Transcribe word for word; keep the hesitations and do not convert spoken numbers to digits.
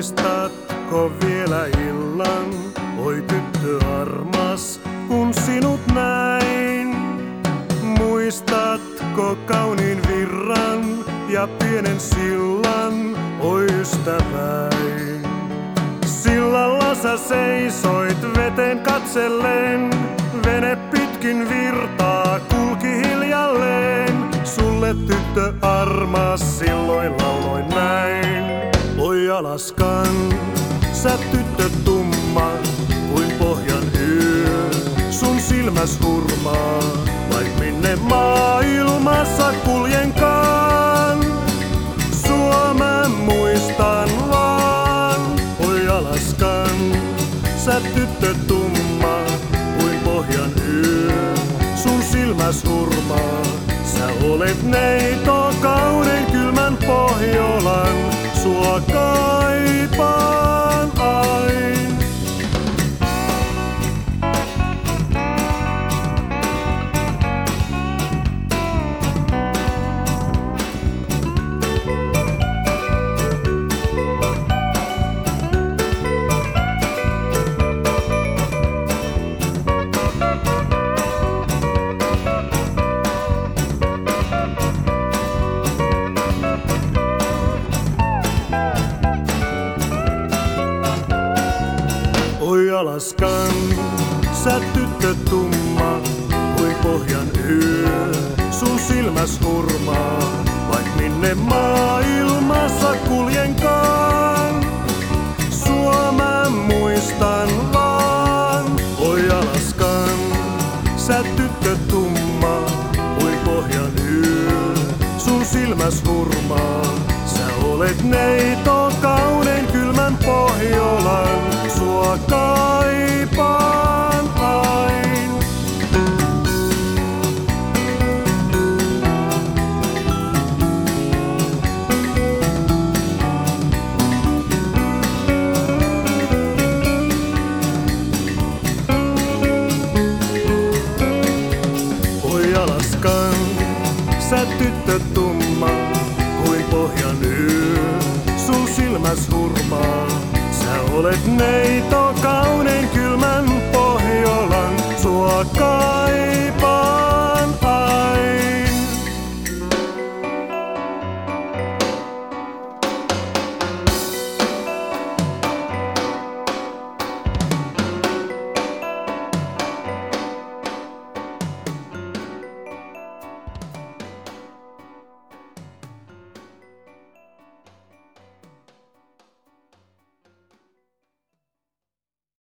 Muistatko vielä illan, oi tyttö armas, kun sinut näin? Muistatko kauniin virran ja pienen sillan, oi ystäväin? Sillalla sä seisoit veteen katsellen, vene pitkin virtaa kulki hiljalleen. Sulle tyttö armas silloin lauloin näin. Oi Alaskan, sä tyttö tumma kuin pohjan yö. Sun silmäs hurmaa, vaik minne maailmassa kuljenkaan. Sua mä muistan vaan. Oi Alaskan, sä tyttö tumma kuin pohjan yö. Sun silmäs hurmaa, sä olet neito kauden kylmän Pohjolan. Sua kaipaan ain. Oi Alaskan, sä tyttö tumma kuin pohjan yö. Sun silmäs hurmaa, vaik minne maailmassa kuljenkaan. Sua mä muistan vaan. Oi Alaskan, sä tyttö tumma kuin pohjan yö. Sun silmäs hurmaa, sä olet neito kauden kylmän Pohjolan. Sua kaipaan ain. Oi Alaskan, sä tyttö tumma kuin pohjan yö. Sun silmäs hurmaa, sä olet neito